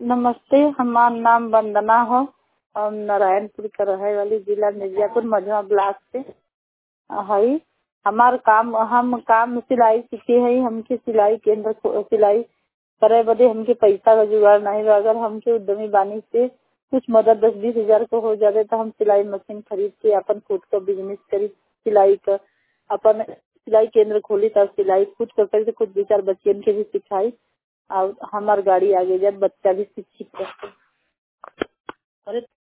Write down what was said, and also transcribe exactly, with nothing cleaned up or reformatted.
नमस्ते, हमार नाम वंदना हो। हम नारायणपुर के रहे वाली, जिला मिर्जापुर, मझवा ब्लॉक से हई। हमार काम हम काम सिलाई सीखे हई। हमके सिलाई केंद्र खो- सिलाई करे बदे हमके पैसा का जुगाड़ नहीं बा। अगर हमके उद्यमी बानी से कुछ मदद दस बीस हजार को हो जाए तो हम सिलाई मशीन खरीद के अपन खुद का बिजनेस करी। सिलाई का अपन सिलाई केंद्र खोली, तब सिलाई खुद का करी तो खुद दो चार बच्चियन के भी सिखाई और हमार गाड़ी आगे जाए, बच्चा भी शिक्षित रहे। अरे